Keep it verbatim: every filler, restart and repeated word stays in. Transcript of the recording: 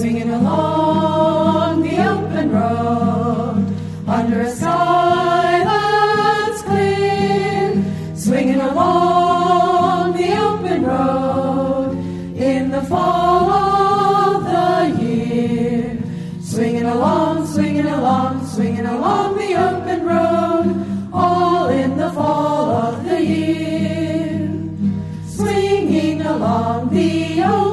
swinging along the open road, under a sky that's clear, swinging along the open road, in the fall of the year, swinging along, swinging along, swinging along the open road, all in the fall of the year, swinging along the open